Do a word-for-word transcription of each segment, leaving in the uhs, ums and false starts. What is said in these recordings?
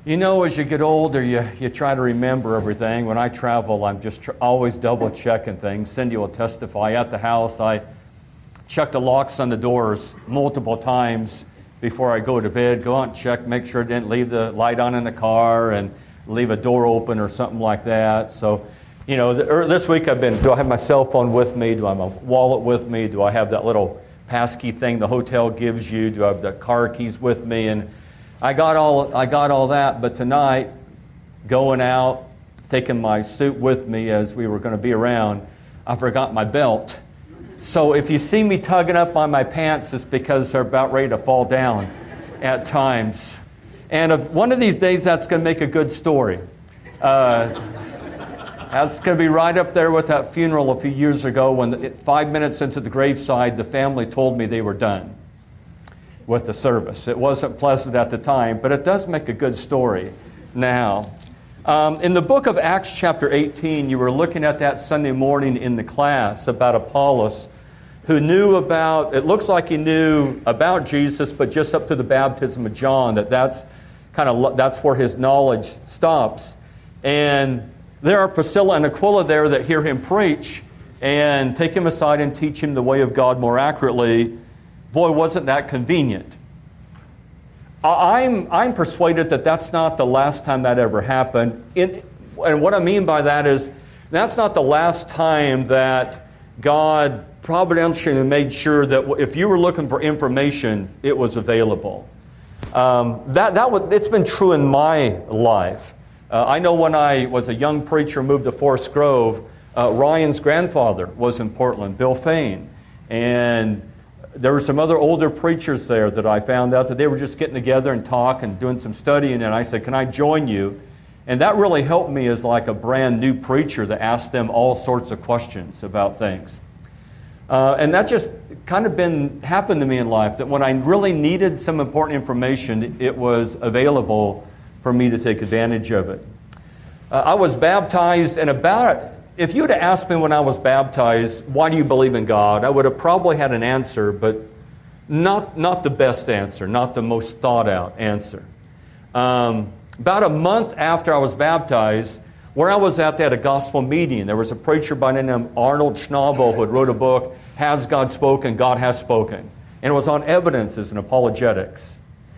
You know, as you get older, you, you try to remember everything. When I travel, I'm just tr- always double-checking things. Cindy will testify. At the house, I check the locks on the doors multiple times before I go to bed. Go out and check, make sure I didn't leave the light on in the car and leave a door open or something like that. So, you know, the, er, this week I've been, do I have my cell phone with me? Do I have my wallet with me? Do I have that little passkey thing the hotel gives you? Do I have the car keys with me? And I got all I got all that, but tonight, going out, taking my suit with me as we were going to be around, I forgot my belt. So if you see me tugging up on my pants, it's because they're about ready to fall down at times. And if one of these days, that's going to make a good story. Uh, that's going to be right up there with that funeral a few years ago when the, five minutes into the graveside, the family told me they were done with the service. It wasn't pleasant at the time, but it does make a good story now. Um, in the book of Acts chapter eighteen, you were looking at that Sunday morning in the class about Apollos, who knew about, it looks like he knew about Jesus, but just up to the baptism of John, that that's kind of, that's where his knowledge stops. And there are Priscilla and Aquila there that hear him preach and take him aside and teach him the way of God more accurately. Boy, wasn't that convenient. I'm, I'm persuaded that that's not the last time that ever happened. In, and what I mean by that is, that's not the last time that God providentially made sure that if you were looking for information, it was available. Um, that, that was, it's been true in my life. Uh, I know when I was a young preacher, moved to Forest Grove, uh, Ryan's grandfather was in Portland, Bill Fain. And there were some other older preachers there that I found out that they were just getting together and talk and doing some studying, and I said, can I join you? And that really helped me as like a brand new preacher to ask them all sorts of questions about things. Uh, and that just kind of been happened to me in life, that when I really needed some important information, it was available for me to take advantage of it. Uh, I was baptized, and about If you would have asked me when I was baptized, why do you believe in God, I would have probably had an answer, but not not the best answer, not the most thought out answer. Um, about a month after I was baptized, where I was at, they had a gospel meeting. There was a preacher by the name of Arnold Schnabel who had wrote a book, Has God Spoken? God Has Spoken. And it was on evidences and apologetics.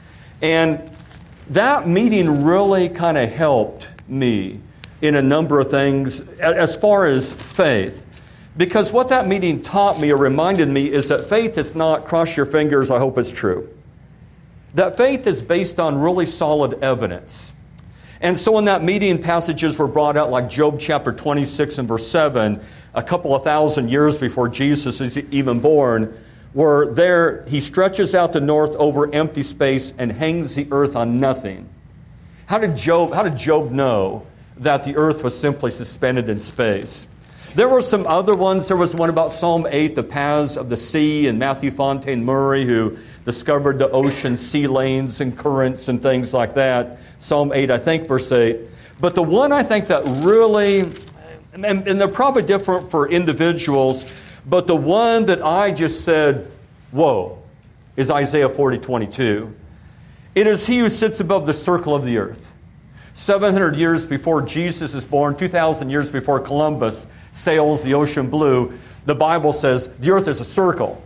And that meeting really kind of helped me in a number of things as far as faith. Because what that meeting taught me or reminded me is that faith is not, cross your fingers, I hope it's true. That faith is based on really solid evidence. And so in that meeting, passages were brought out like Job chapter twenty-six and verse seven, a couple of thousand years before Jesus is even born, where there he stretches out the north over empty space and hangs the earth on nothing. How did Job, how did Job know that the earth was simply suspended in space? There were some other ones. There was one about Psalm eight, the paths of the sea, and Matthew Fontaine Murray, who discovered the ocean sea lanes and currents and things like that. Psalm eight, I think, verse eight. But the one I think that really, and, and they're probably different for individuals, but the one that I just said, whoa, is Isaiah forty twenty-two. It is he who sits above the circle of the earth. seven hundred years before Jesus is born, two thousand years before Columbus sails the ocean blue, the Bible says the earth is a circle.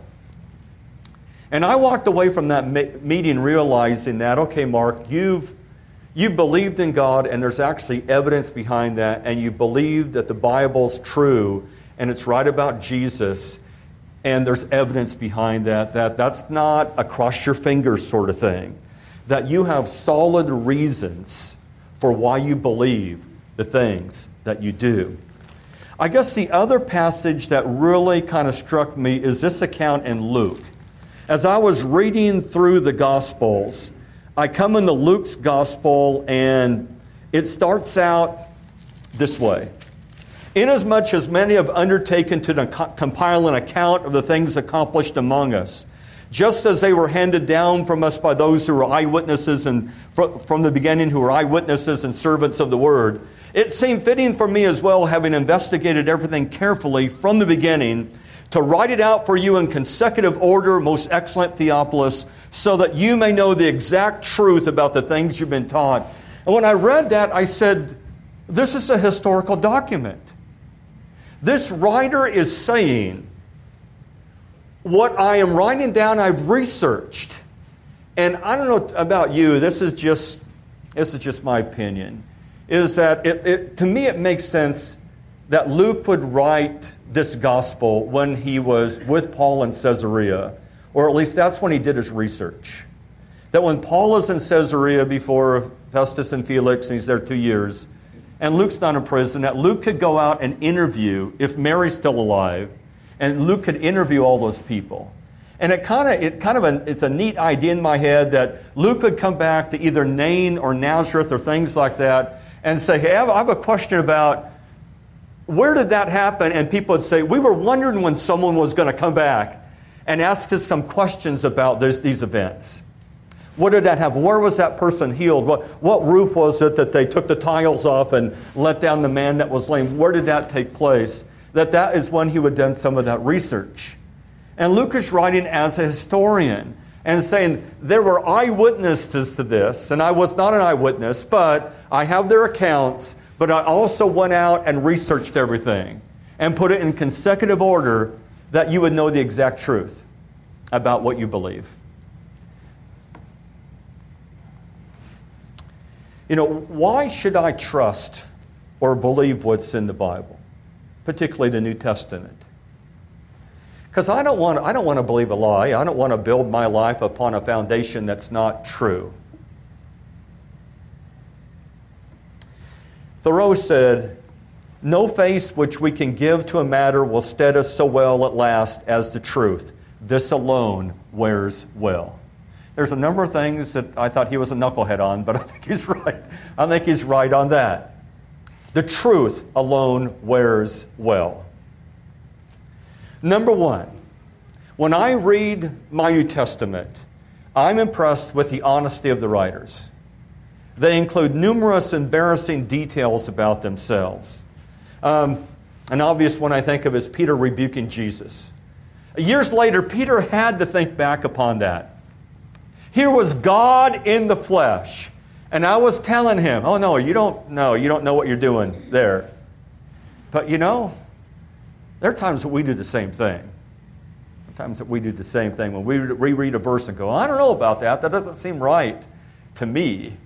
And I walked away from that meeting realizing that, okay, Mark, you've you've believed in God, and there's actually evidence behind that, and you believe that the Bible's true, and it's right about Jesus, and there's evidence behind that, that that's not a cross your fingers sort of thing. That you have solid reasons for why you believe the things that you do. I guess the other passage that really kind of struck me is this account in Luke. As I was reading through the Gospels, I come into Luke's Gospel, and it starts out this way. Inasmuch as many have undertaken to compile an account of the things accomplished among us, just as they were handed down from us by those who were eyewitnesses and from the beginning who were eyewitnesses and servants of the word, it seemed fitting for me as well, having investigated everything carefully from the beginning, to write it out for you in consecutive order, most excellent Theophilus, so that you may know the exact truth about the things you've been taught, And when I read that, I said, this is a historical document. This writer is saying, what I am writing down, I've researched. And I don't know about you, this is just, this is just my opinion, is that it, it, to me it makes sense that Luke would write this gospel when he was with Paul in Caesarea, or at least that's when he did his research. That when Paul is in Caesarea before Festus and Felix, and he's there two years, and Luke's not in prison, that Luke could go out and interview, if Mary's still alive, and Luke could interview all those people. And it kind of, it kind of, a, it's a neat idea in my head that Luke could come back to either Nain or Nazareth or things like that, and say, hey, I have, I have a question about where did that happen? And people would say, we were wondering when someone was going to come back and ask us some questions about this, these events. What did that happen? Where was that person healed? What, what roof was it that they took the tiles off and let down the man that was lame? Where did that take place? That that is when he would have done some of that research. And Luke is writing as a historian and saying, there were eyewitnesses to this, and I was not an eyewitness, but I have their accounts, but I also went out and researched everything and put it in consecutive order that you would know the exact truth about what you believe. You know, why should I trust or believe what's in the Bible, particularly the New Testament? Because I don't want I don't want to believe a lie. I don't want to build my life upon a foundation that's not true. Thoreau said, no face which we can give to a matter will stead us so well at last as the truth. This alone wears well. There's a number of things that I thought he was a knucklehead on, but I think he's right. I think he's right on that. The truth alone wears well. Number one, when I read my New Testament, I'm impressed with the honesty of the writers. They include numerous embarrassing details about themselves. Um, an obvious one I think of is Peter rebuking Jesus. Years later, Peter had to think back upon that. Here was God in the flesh, and I was telling him, oh no, you don't know, you don't know what you're doing there. But you know, there are times that we do the same thing. There are times that we do the same thing when we reread a verse and go, I don't know about that, that doesn't seem right to me.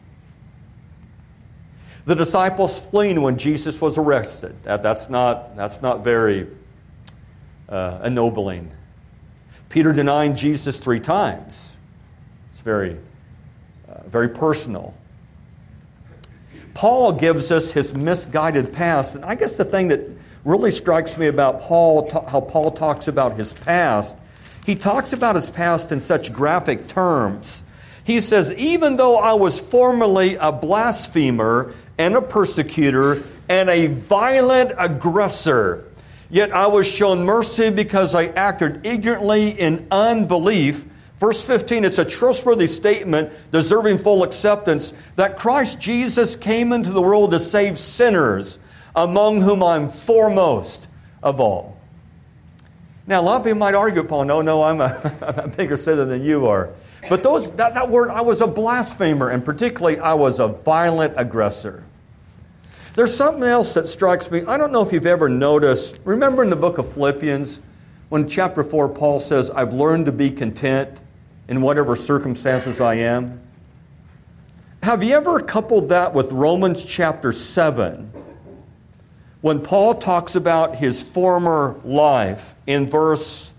The disciples fleeing when Jesus was arrested. That, that's not, that's not very uh, ennobling. Peter denying Jesus three times. It's very, uh, very personal. Paul gives us his misguided past. And I guess the thing that really strikes me about Paul, how Paul talks about his past, he talks about his past in such graphic terms. He says, even though I was formerly a blasphemer and a persecutor and a violent aggressor, yet I was shown mercy because I acted ignorantly in unbelief. Verse fifteen, it's a trustworthy statement deserving full acceptance that Christ Jesus came into the world to save sinners, among whom I'm foremost of all. Now, a lot of people might argue, Paul, no, no, I'm a, I'm a bigger sinner than you are. But those that, that word, I was a blasphemer, and particularly I was a violent aggressor. There's something else that strikes me. I don't know if you've ever noticed, remember in the book of Philippians, when chapter four, Paul says, I've learned to be content in whatever circumstances I am. Have you ever coupled that with Romans chapter seven, when Paul talks about his former life? In verse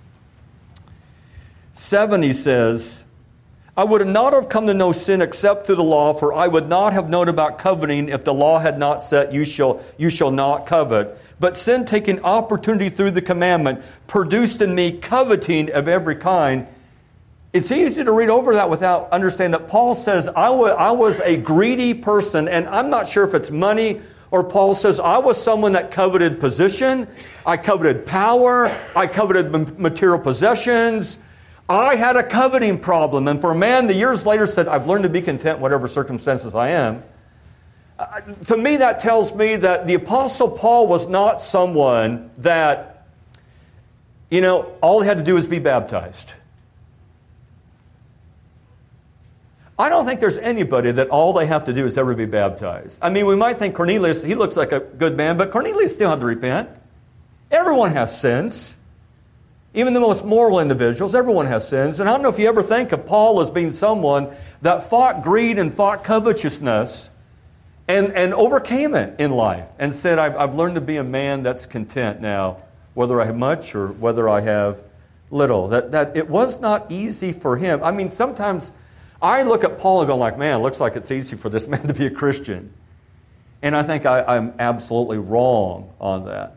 seven, he says, I would not have come to know sin except through the law, for I would not have known about coveting if the law had not said, you shall, you shall not covet. But sin, taking opportunity through the commandment, produced in me coveting of every kind. It's easy to read over that without understanding that Paul says, I, w- I was a greedy person, and I'm not sure if it's money, or Paul says, I was someone that coveted position, I coveted power, I coveted material possessions. I had a coveting problem, and for a man that years later said, I've learned to be content whatever circumstances I am. Uh, to me, that tells me that the Apostle Paul was not someone that, you know, all he had to do was be baptized. I don't think there's anybody that all they have to do is ever be baptized. I mean, we might think Cornelius, he looks like a good man, but Cornelius still had to repent. Everyone has sins. Even the most moral individuals, everyone has sins. And I don't know if you ever think of Paul as being someone that fought greed and fought covetousness and, and overcame it in life and said, I've, I've learned to be a man that's content now, whether I have much or whether I have little. That, that it was not easy for him. I mean, sometimes I look at Paul and go like, man, it looks like it's easy for this man to be a Christian. And I think I, I'm absolutely wrong on that.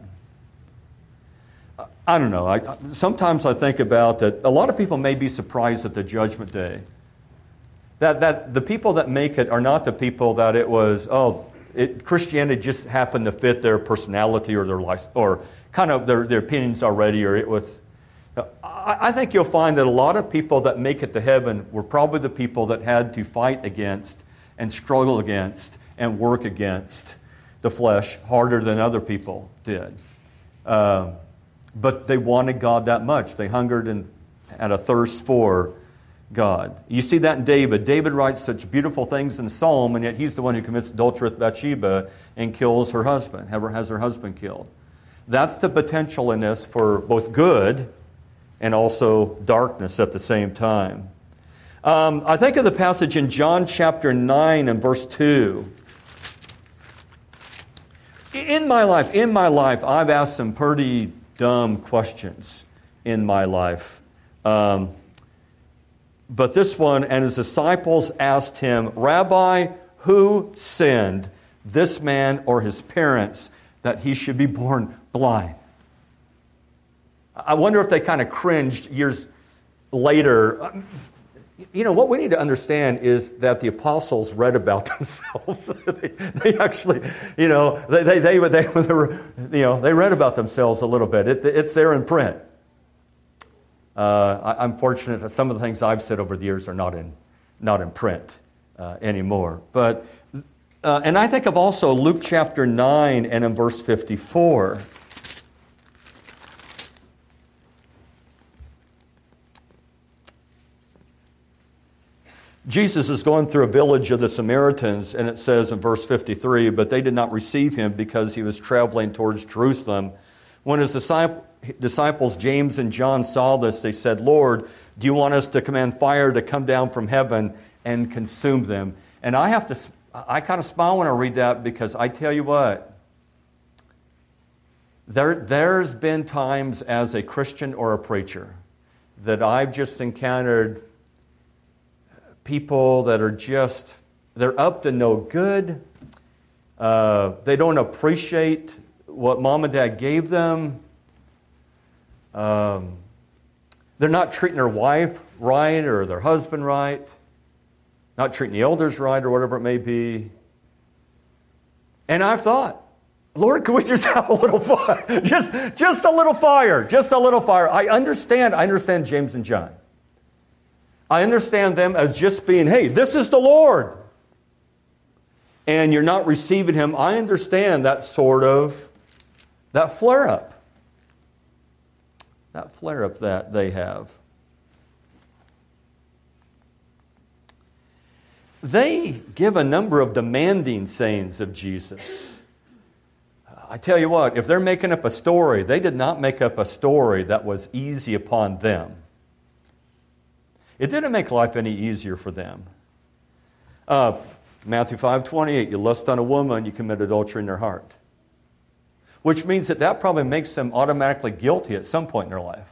I don't know. I, sometimes I think about that a lot of people may be surprised at the judgment day. That, that the people that make it are not the people that it was, oh, it, Christianity just happened to fit their personality or their life, or kind of their, their opinions already, or it was... I, I think you'll find that a lot of people that make it to heaven were probably the people that had to fight against and struggle against and work against the flesh harder than other people did. Um, But they wanted God that much. They hungered and had a thirst for God. You see that in David. David writes such beautiful things in Psalm, and yet he's the one who commits adultery with Bathsheba and kills her husband, has her husband killed. That's the potential in this for both good and also darkness at the same time. Um, I think of the passage in John chapter nine and verse two. In my life, in my life, I've asked some pretty dumb questions in my life. Um, but this one, and his disciples asked him, Rabbi, who sinned, this man or his parents, that he should be born blind? I wonder if they kind of cringed years later. You know, what we need to understand is that the apostles read about themselves. they, they actually, you know, they they they, they, they were, you know, they read about themselves a little bit. It, it's there in print. Uh, I, I'm fortunate that some of the things I've said over the years are not in not in print uh, anymore. But uh, and I think of also Luke chapter nine and in verse fifty-four. Jesus is going through a village of the Samaritans, and it says in verse fifty-three, but they did not receive him because he was traveling towards Jerusalem. When his disciples, James and John, saw this, they said, Lord, do you want us to command fire to come down from heaven and consume them? And I have to, I kind of smile when I read that, because I tell you what, there, there's been times as a Christian or a preacher that I've just encountered people that are just, they're up to no good. Uh, they don't appreciate what mom and dad gave them. Um, they're not treating their wife right or their husband right. Not treating the elders right or whatever it may be. And I've thought, Lord, could we just have a little fire? just, just a little fire. Just a little fire. I understand. I understand James and John. I understand them as just being, hey, this is the Lord. And you're not receiving him. I understand that sort of, that flare-up. That flare-up that they have. They give a number of demanding sayings of Jesus. I tell you what, if they're making up a story, they did not make up a story that was easy upon them. It didn't make life any easier for them. Uh, Matthew five twenty-eight, you lust on a woman, you commit adultery in their heart. Which means that that probably makes them automatically guilty at some point in their life.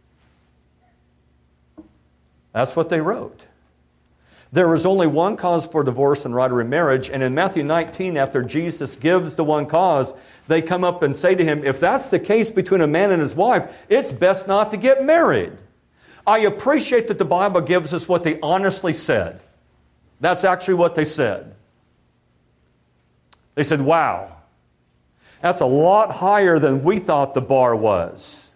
That's what they wrote. There was only one cause for divorce and right of remarriage, and in Matthew nineteen, after Jesus gives the one cause, they come up and say to him, if that's the case between a man and his wife, it's best not to get married. I appreciate that the Bible gives us what they honestly said. That's actually what they said. They said, wow, that's a lot higher than we thought the bar was.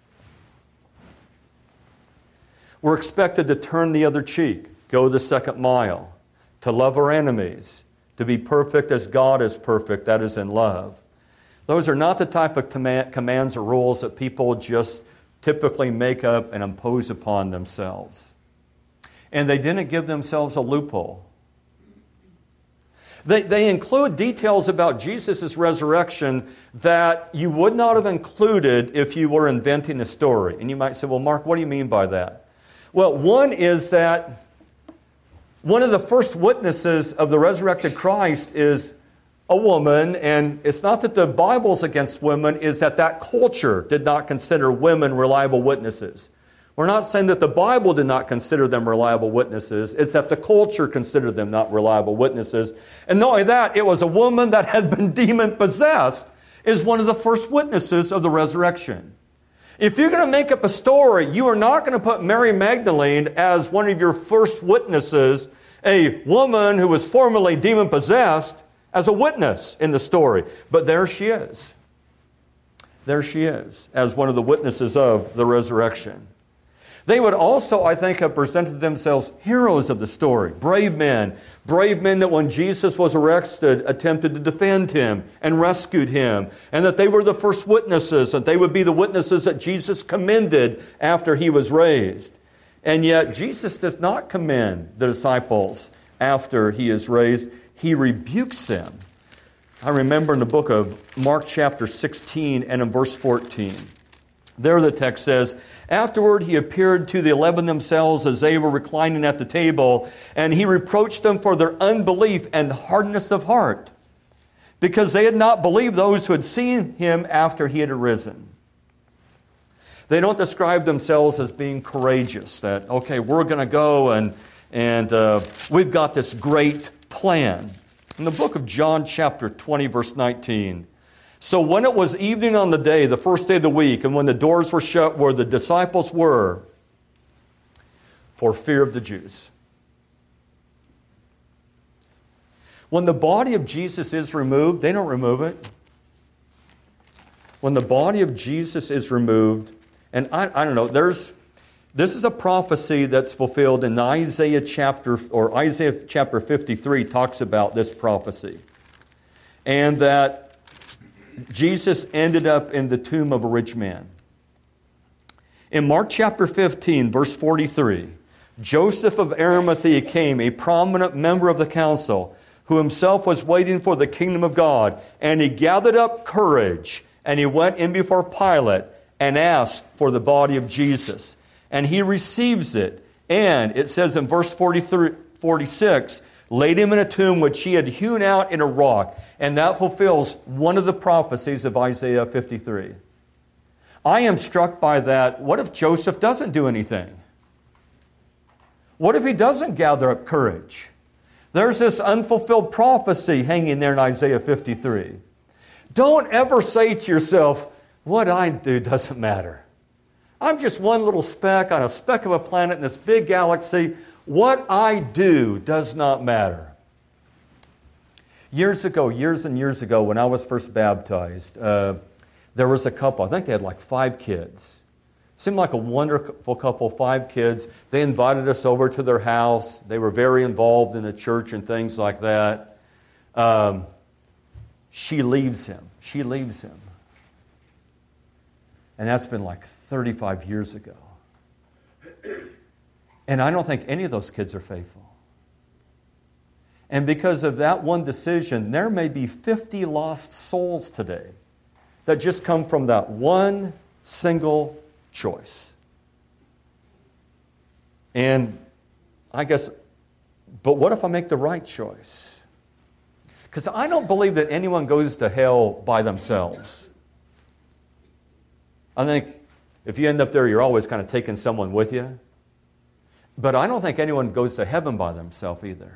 We're expected to turn the other cheek, go the second mile, to love our enemies, to be perfect as God is perfect, that is in love. Those are not the type of commands or rules that people just typically make up and impose upon themselves. And they didn't give themselves a loophole. They, they include details about Jesus' resurrection that you would not have included if you were inventing a story. And you might say, well, Mark, what do you mean by that? Well, one is that one of the first witnesses of the resurrected Christ is a woman, and it's not that the Bible's against women, is that that culture did not consider women reliable witnesses. We're not saying that the Bible did not consider them reliable witnesses. It's that the culture considered them not reliable witnesses. And not only that, it was a woman that had been demon-possessed is one of the first witnesses of the resurrection. If you're going to make up a story, you are not going to put Mary Magdalene as one of your first witnesses, a woman who was formerly demon-possessed, as a witness in the story. But there she is. There she is, as one of the witnesses of the resurrection. They would also, I think, have presented themselves heroes of the story, brave men, brave men that when Jesus was arrested, attempted to defend him and rescued him, and that they were the first witnesses, that they would be the witnesses that Jesus commended after he was raised. And yet, Jesus does not commend the disciples after he is raised. He rebukes them. I remember in the book of Mark chapter sixteen and in verse fourteen, there the text says, afterward he appeared to the eleven themselves as they were reclining at the table, and he reproached them for their unbelief and hardness of heart, because they had not believed those who had seen him after he had arisen. They don't describe themselves as being courageous, that, okay, we're going to go and, and uh, we've got this great plan. In the book of John chapter twenty, verse nineteen, so when it was evening on the day, the first day of the week, and when the doors were shut where the disciples were, for fear of the Jews. When the body of Jesus is removed, they don't remove it. When the body of Jesus is removed, and I, I don't know, there's this is a prophecy that's fulfilled in Isaiah chapter, or Isaiah chapter fifty-three talks about this prophecy. And that Jesus ended up in the tomb of a rich man. In Mark chapter fifteen, verse forty-three, Joseph of Arimathea came, a prominent member of the council, who himself was waiting for the kingdom of God. And he gathered up courage, and he went in before Pilate and asked for the body of Jesus. And he receives it. And it says in verse forty-three, forty-six, laid him in a tomb which he had hewn out in a rock. And that fulfills one of the prophecies of Isaiah fifty-three. I am struck by that. What if Joseph doesn't do anything? What if he doesn't gather up courage? There's this unfulfilled prophecy hanging there in Isaiah fifty-three. Don't ever say to yourself, what I do doesn't matter. I'm just one little speck on a speck of a planet in this big galaxy. What I do does not matter. Years ago, years and years ago, when I was first baptized, uh, there was a couple. I think they had like five kids. Seemed like a wonderful couple, five kids. They invited us over to their house. They were very involved in the church and things like that. Um, she leaves him. She leaves him. And that's been like thirty-five years ago. And I don't think any of those kids are faithful. And because of that one decision, there may be fifty lost souls today that just come from that one single choice. And I guess, but what if I make the right choice? Because I don't believe that anyone goes to hell by themselves. I think if you end up there, you're always kind of taking someone with you. But I don't think anyone goes to heaven by themselves either.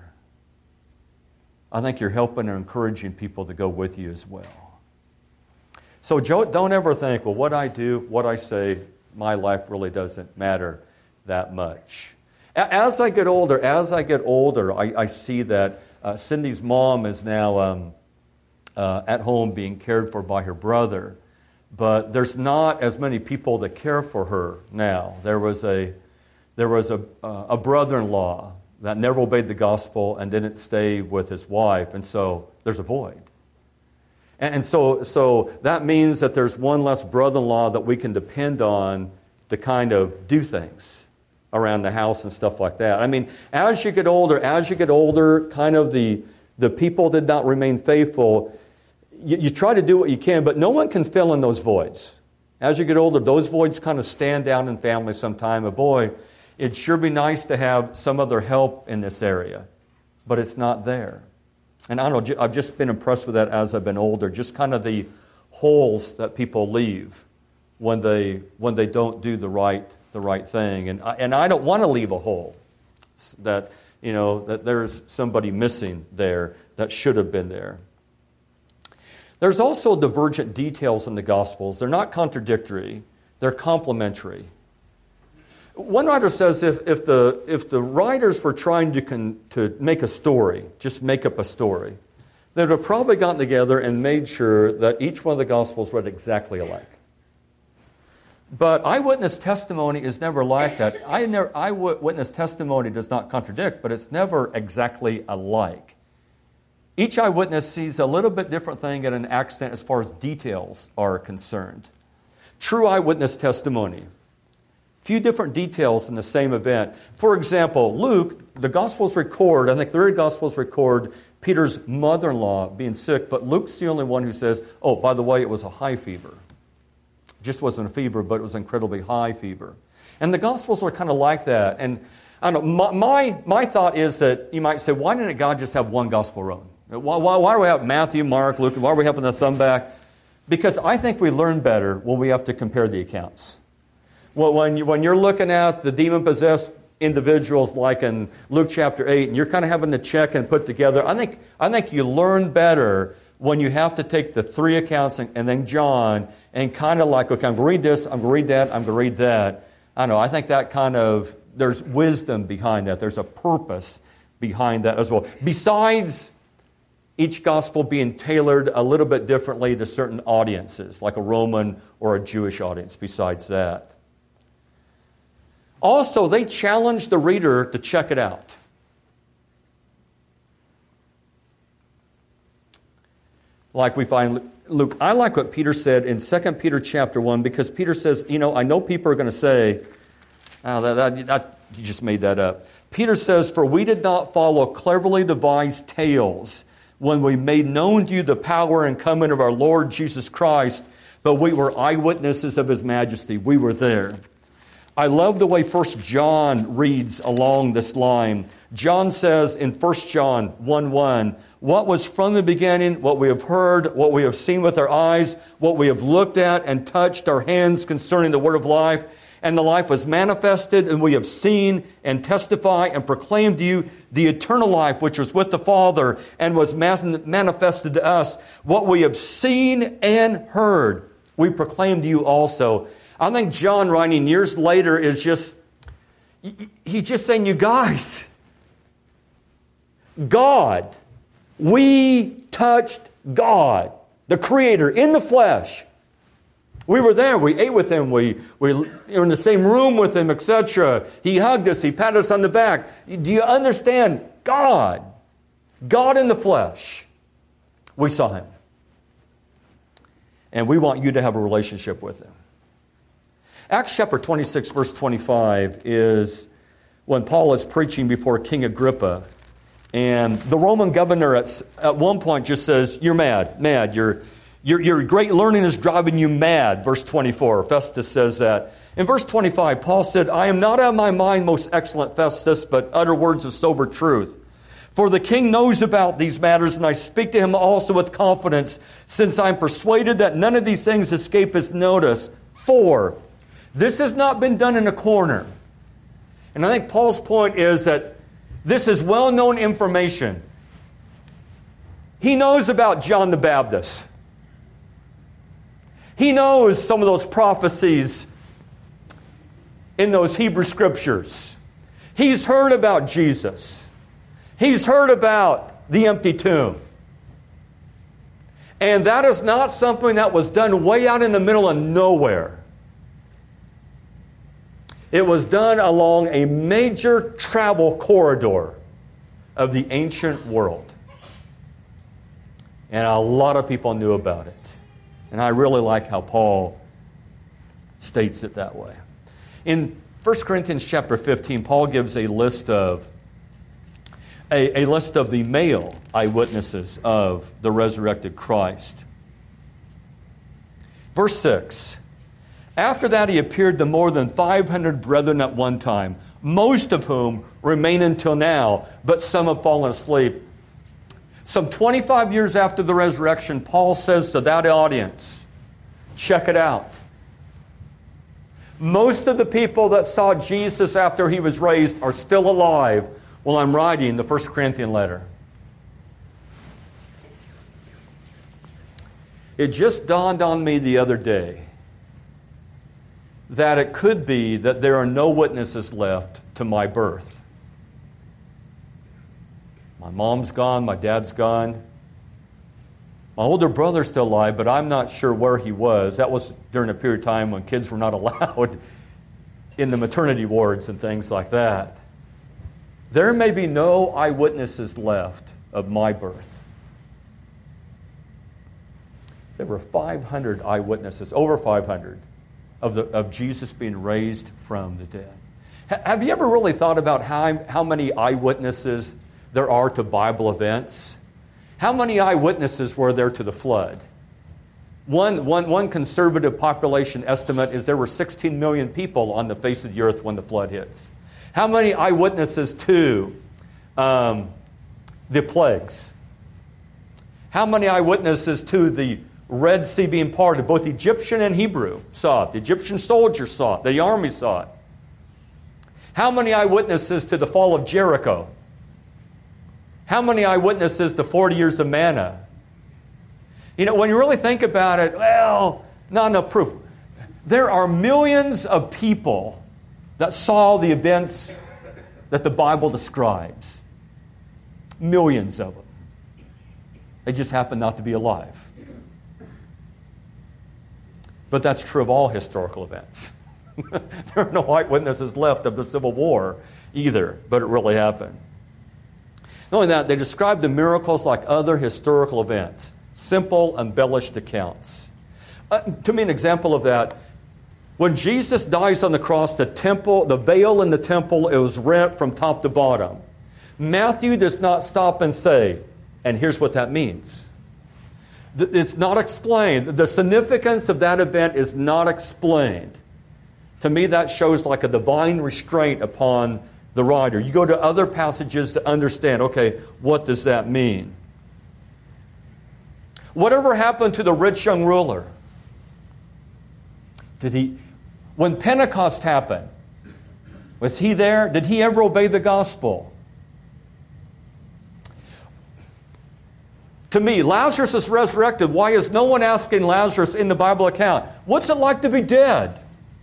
I think you're helping and encouraging people to go with you as well. So don't ever think, well, what I do, what I say, my life really doesn't matter that much. As I get older, as I get older, I, I see that uh, Cindy's mom is now um, uh, at home being cared for by her brother. But there's not as many people that care for her now. There was a there was a, uh, a brother-in-law that never obeyed the gospel and didn't stay with his wife, and so there's a void. And, and so so that means that there's one less brother-in-law that we can depend on to kind of do things. around the house and stuff like that. I mean, as you get older, as you get older, kind of the, the people that not remain faithful, you, you try to do what you can, but no one can fill in those voids. As you get older, those voids kind of stand down in families sometime. But boy, it'd sure be nice to have some other help in this area, but it's not there. And I don't know, I've just been impressed with that as I've been older, just kind of the holes that people leave when they when they don't do the right the right thing. And I, and I don't want to leave a hole that, you know, that there's somebody missing there that should have been there. There's also divergent details in the Gospels. They're not contradictory, they're complementary. One writer says if, if, the, if the writers were trying to, con, to make a story, just make up a story, they would have probably gotten together and made sure that each one of the Gospels read exactly alike. But eyewitness testimony is never like that. I never, eyewitness testimony does not contradict, but it's never exactly alike. Each eyewitness sees a little bit different thing at an accident as far as details are concerned. True eyewitness testimony. Few different details in the same event. For example, Luke, the Gospels record, I think the three Gospels record Peter's mother-in-law being sick, but Luke's the only one who says, oh, by the way, it was a high fever. It just wasn't a fever, but it was incredibly high fever. And the Gospels are kind of like that. And I don't know, my, my, my thought is that you might say, why didn't God just have one Gospel written? Why, why, why do we have Matthew, Mark, Luke? Why are we having the thumb back? Because I think we learn better when we have to compare the accounts. Well, when, you, when you're looking at the demon-possessed individuals like in Luke chapter eight, and you're kind of having to check and put together, I think, I think you learn better when you have to take the three accounts and, and then John and kind of like, okay, I'm going to read this, I'm going to read that, I'm going to read that. I don't know, I think that kind of, there's wisdom behind that. There's a purpose behind that as well. Besides each gospel being tailored a little bit differently to certain audiences, like a Roman or a Jewish audience besides that. Also, they challenge the reader to check it out. Like we find Luke, I like what Peter said in Second Peter chapter one, because Peter says, you know, I know people are going to say, oh, that, that, that, you just made that up. Peter says, for we did not follow cleverly devised tales when we made known to you the power and coming of our Lord Jesus Christ, but we were eyewitnesses of His majesty. We were there. I love the way First John reads along this line. John says in First John one one, what was from the beginning, what we have heard, what we have seen with our eyes, what we have looked at and touched our hands concerning the word of life, and the life was manifested, and we have seen and testify and proclaim to you the eternal life which was with the Father and was manifested to us. What we have seen and heard, we proclaim to you also. I think John, writing years later, is just, he's just saying, you guys, God, we touched God, the Creator, in the flesh. We were there. We ate with Him. We, we were in the same room with Him, et cetera. He hugged us. He patted us on the back. Do you understand? God. God in the flesh. We saw Him. And we want you to have a relationship with Him. Acts chapter twenty-six, verse twenty-five is when Paul is preaching before King Agrippa. And the Roman governor at, at one point just says, you're mad, mad, you're... Your, your great learning is driving you mad, verse twenty-four. Festus says that. In verse twenty-five, Paul said, I am not out of my mind, most excellent Festus, but utter words of sober truth. For the king knows about these matters, and I speak to him also with confidence, since I am persuaded that none of these things escape his notice. For this has not been done in a corner. And I think Paul's point is that this is well-known information. He knows about John the Baptist. He knows some of those prophecies in those Hebrew Scriptures. He's heard about Jesus. He's heard about the empty tomb. And that is not something that was done way out in the middle of nowhere. It was done along a major travel corridor of the ancient world. And a lot of people knew about it. And I really like how Paul states it that way. In First Corinthians chapter fifteen, Paul gives a list of a, a list of the male eyewitnesses of the resurrected Christ. Verse six, after that he appeared to more than five hundred brethren at one time, most of whom remain until now, but some have fallen asleep. Some twenty-five years after the resurrection, Paul says to that audience, check it out. Most of the people that saw Jesus after he was raised are still alive while I'm writing the First Corinthian letter. It just dawned on me the other day that it could be that there are no witnesses left to my birth. My mom's gone, my dad's gone. My older brother's still alive, but I'm not sure where he was. That was during a period of time when kids were not allowed in the maternity wards and things like that. There may be no eyewitnesses left of my birth. There were five hundred eyewitnesses, over five hundred, of, the, of Jesus being raised from the dead. H- have you ever really thought about how, how many eyewitnesses there are to Bible events? How many eyewitnesses were there to the flood? One, one, one conservative population estimate is there were sixteen million people on the face of the earth when the flood hits. How many eyewitnesses to um, the plagues? How many eyewitnesses to the Red Sea being parted? Both Egyptian and Hebrew saw it. The Egyptian soldiers saw it. The army saw it. How many eyewitnesses to the fall of Jericho? How many eyewitnesses to forty years of manna? You know, when you really think about it, well, not enough proof. There are millions of people that saw the events that the Bible describes. Millions of them. They just happen not to be alive. But that's true of all historical events. There are no eyewitnesses left of the Civil War either, but it really happened. Not only that, they describe the miracles like other historical events, simple, embellished accounts. Uh, to me, an example of that, when Jesus dies on the cross, the temple, the veil in the temple, it was rent from top to bottom. Matthew does not stop and say, and here's what that means. It's not explained. The significance of that event is not explained. To me, that shows like a divine restraint upon the writer. You go to other passages to understand, okay, what does that mean? Whatever happened to the rich young ruler? Did he, when Pentecost happened, was he there? Did he ever obey the gospel? To me, Lazarus is resurrected. Why is no one asking Lazarus in the Bible account, what's it like to be dead?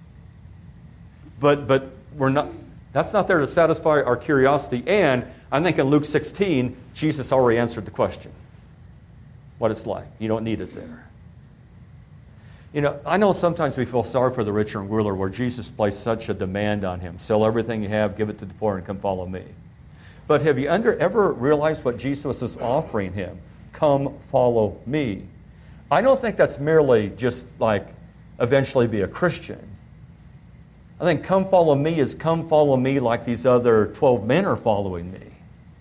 But but we're not. That's not there to satisfy our curiosity. And I think in Luke sixteen, Jesus already answered the question. What it's like. You don't need it there. You know, I know sometimes we feel sorry for the rich young ruler where Jesus placed such a demand on him. Sell everything you have, give it to the poor, and come follow me. But have you under, ever realized what Jesus is offering him? Come follow me. I don't think that's merely just like eventually be a Christian. I think come follow me is come follow me like these other twelve men are following me.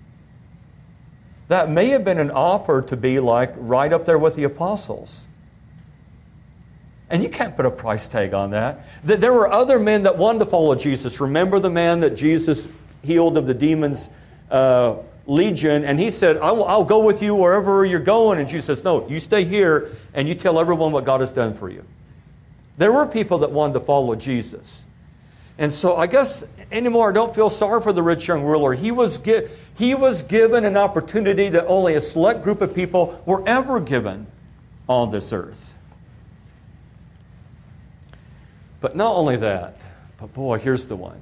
That may have been an offer to be like right up there with the apostles. And you can't put a price tag on that. There were other men that wanted to follow Jesus. Remember the man that Jesus healed of the demons uh, legion, and he said, I'll, I'll go with you wherever you're going. And Jesus says, no, you stay here and you tell everyone what God has done for you. There were people that wanted to follow Jesus. And so I guess anymore I don't feel sorry for the rich young ruler. He was, gi- he was given an opportunity that only a select group of people were ever given on this earth. But not only that, but boy, here's the one.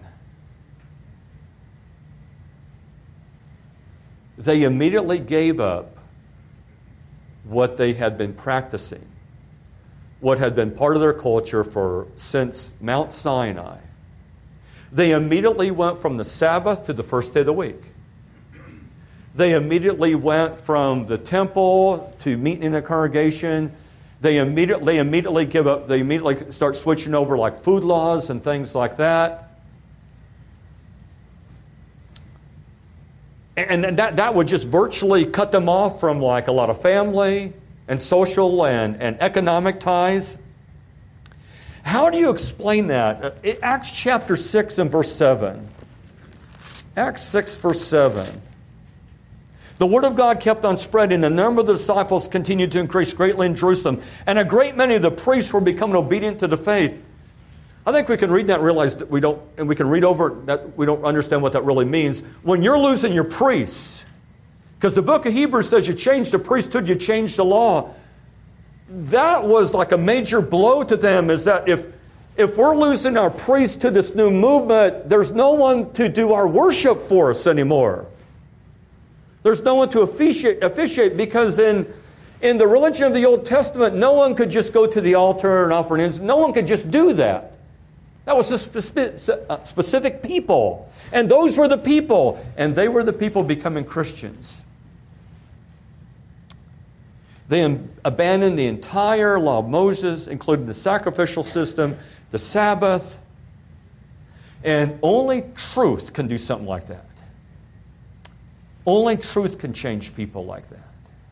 They immediately gave up what they had been practicing, what had been part of their culture for since Mount Sinai. They immediately went from the Sabbath to the first day of the week. They immediately went from the temple to meeting in a congregation. They immediately, they immediately give up. They immediately start switching over like food laws and things like that. And that, that would just virtually cut them off from like a lot of family and social and, and economic ties. How do you explain that? Acts chapter six and verse seven. Acts six verse seven. The word of God kept on spreading. The number of the disciples continued to increase greatly in Jerusalem. And a great many of the priests were becoming obedient to the faith. I think we can read that and realize that we don't, and we can read over it, that we don't understand what that really means. When you're losing your priests, because the book of Hebrews says you change the priesthood, you change the law. That was like a major blow to them, is that if, if we're losing our priests to this new movement, there's no one to do our worship for us anymore. There's no one to officiate, officiate because in, in the religion of the Old Testament, no one could just go to the altar and offer an incense. No one could just do that. That was a specific people. And those were the people. And they were the people becoming Christians. They abandoned the entire law of Moses, including the sacrificial system, the Sabbath. And only truth can do something like that. Only truth can change people like that.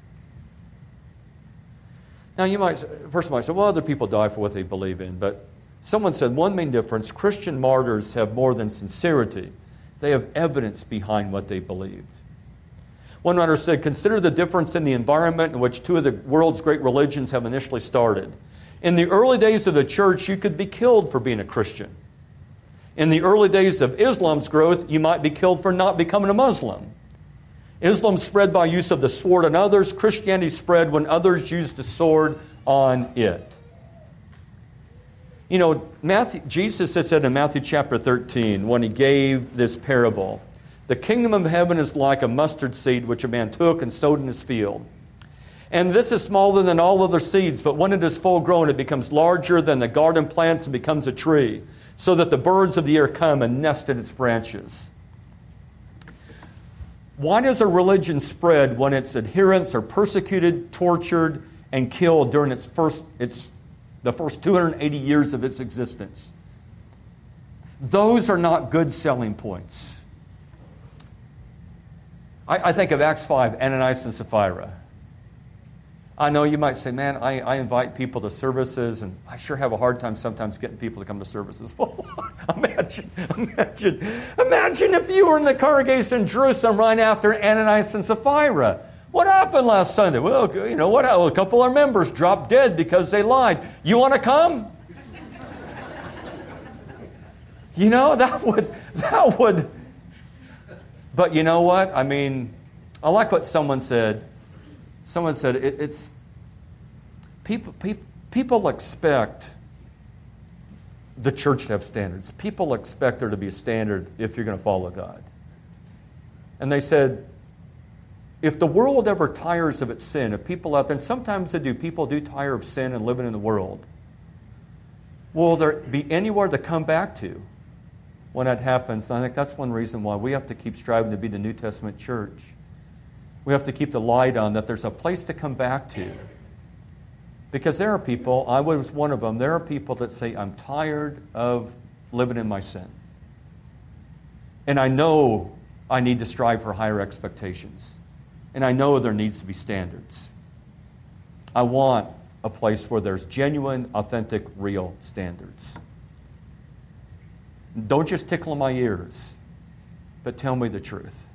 Now, you might, a person might say, well, other people die for what they believe in, but someone said one main difference, Christian martyrs have more than sincerity. They have evidence behind what they believed. One writer said, consider the difference in the environment in which two of the world's great religions have initially started. In the early days of the church, you could be killed for being a Christian. In the early days of Islam's growth, you might be killed for not becoming a Muslim. Islam spread by use of the sword on others. Christianity spread when others used the sword on it. You know, Matthew, Jesus has said in Matthew chapter thirteen, when he gave this parable, the kingdom of heaven is like a mustard seed which a man took and sowed in his field. And this is smaller than all other seeds, but when it is full grown, it becomes larger than the garden plants and becomes a tree, so that the birds of the air come and nest in its branches. Why does a religion spread when its adherents are persecuted, tortured, and killed during its first, its, the first two hundred eighty years of its existence? Those are not good selling points. I, I think of Acts five, Ananias and Sapphira. I know you might say, man, I, I invite people to services, and I sure have a hard time sometimes getting people to come to services. Well, imagine, imagine, imagine if you were in the congregation in Jerusalem right after Ananias and Sapphira. What happened last Sunday? Well, you know what? A couple of our members dropped dead because they lied. You want to come? You know, that would, that would. But you know what? I mean, I like what someone said. Someone said it, it's people, people. People expect the church to have standards. People expect there to be a standard if you're going to follow God. And they said, if the world ever tires of its sin, if people out there, and sometimes they do, people do tire of sin and living in the world, will there be anywhere to come back to when that happens? And I think that's one reason why we have to keep striving to be the New Testament church. We have to keep the light on that there's a place to come back to. Because there are people, I was one of them, there are people that say, I'm tired of living in my sin. And I know I need to strive for higher expectations. And I know there needs to be standards. I want a place where there's genuine, authentic, real standards. Don't just tickle my ears, but tell me the truth.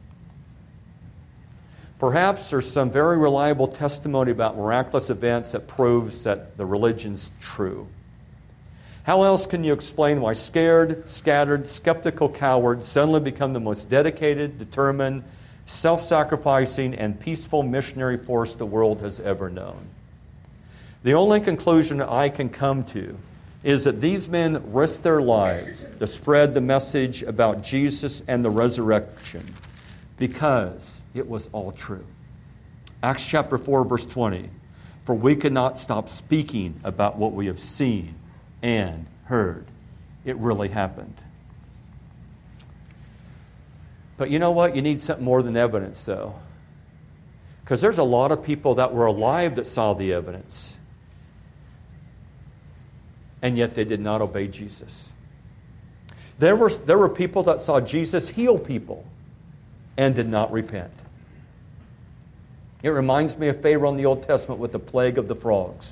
Perhaps there's some very reliable testimony about miraculous events that proves that the religion's true. How else can you explain why scared, scattered, skeptical cowards suddenly become the most dedicated, determined, self-sacrificing, and peaceful missionary force the world has ever known? The only conclusion I can come to is that these men risked their lives to spread the message about Jesus and the resurrection because it was all true. Acts chapter four, verse twenty. For we cannot stop speaking about what we have seen and heard. It really happened. But you know what? You need something more than evidence, though. Because there's a lot of people that were alive that saw the evidence. And yet they did not obey Jesus. There were, there were people that saw Jesus heal people. and did not repent. It reminds me of Pharaoh in the Old Testament with the plague of the frogs.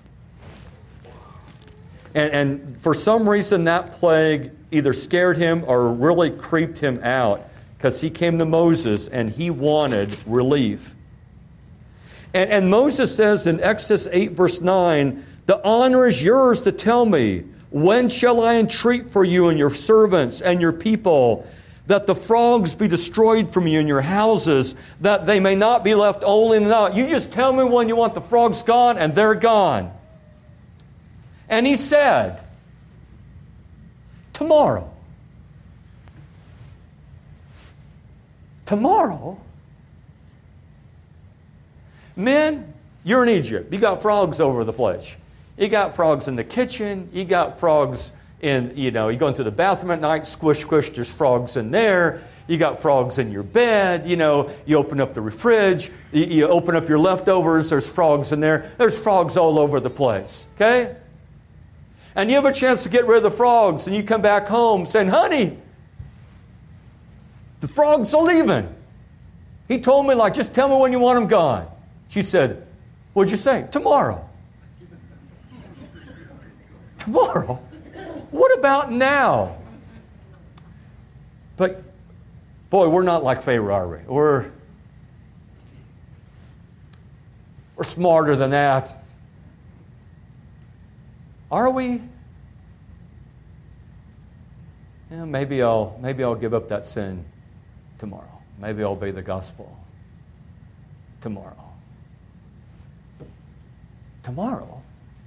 And, and for some reason, that plague either scared him or really creeped him out, because he came to Moses and he wanted relief. And, and Moses says in Exodus eight, verse nine, the honor is yours to tell me, when shall I entreat for you and your servants and your people, that the frogs be destroyed from you in your houses, that they may not be left only in the night. You just tell me when you want the frogs gone, and they're gone. And he said, tomorrow. Tomorrow? Men, you're in Egypt. You got frogs over the place. You got frogs in the kitchen. You got frogs in, you know, you go into the bathroom at night, squish, squish, there's frogs in there. You got frogs in your bed. You know, you open up the fridge. You, you open up your leftovers, there's frogs in there. There's frogs all over the place, okay? And you have a chance to get rid of the frogs, and you come back home saying, honey, the frogs are leaving. He told me, like, just tell me when you want them gone. She said, what'd you say? Tomorrow. Tomorrow? What about now? But, boy, we're not like Pharaoh, are we? We're, we're smarter than that. Are we? Yeah, maybe I'll maybe I'll give up that sin tomorrow. Maybe I'll obey the gospel tomorrow. Tomorrow?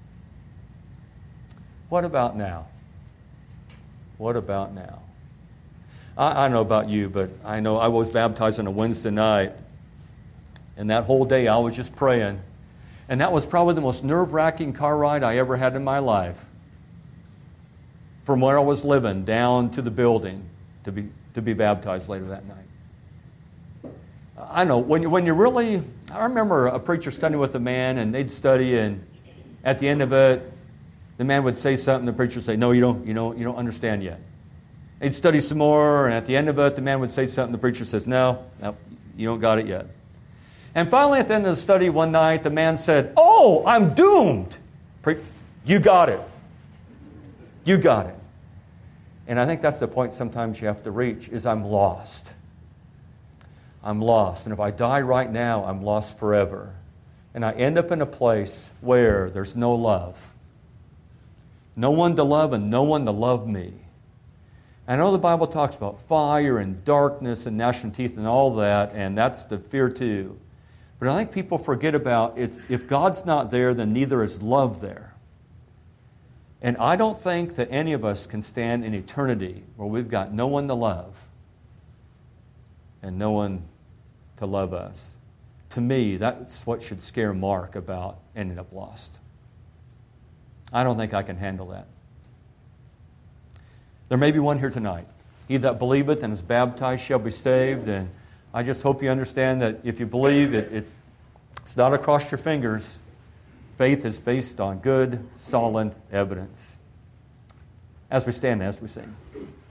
What about now? What about now? I, I know about you, but I know I was baptized on a Wednesday night, and that whole day I was just praying. And that was probably the most nerve-wracking car ride I ever had in my life. From where I was living down to the building to be to be baptized later that night. I know, when you, when you really... I remember a preacher studying with a man, and they'd study, and at the end of it, the man would say something, the preacher would say, no, you don't, you don't, you don't understand yet. They'd study some more, and at the end of it, the man would say something, the preacher says, no, no, you don't got it yet. And finally, at the end of the study one night, the man said, oh, I'm doomed. Pre- you got it. You got it. And I think that's the point sometimes you have to reach, is I'm lost. I'm lost. And if I die right now, I'm lost forever. And I end up in a place where there's no love. No one to love and no one to love me. I know the Bible talks about fire and darkness and gnashing teeth and all that, and that's the fear too. But I think people forget about, it's, if God's not there, then neither is love there. And I don't think that any of us can stand in eternity where we've got no one to love and no one to love us. To me, that's what should scare Mark about ending up lost. I don't think I can handle that. There may be one here tonight. He that believeth and is baptized shall be saved. And I just hope you understand that if you believe, it, it, it's not across your fingers. Faith is based on good, solid evidence. As we stand, as we sing.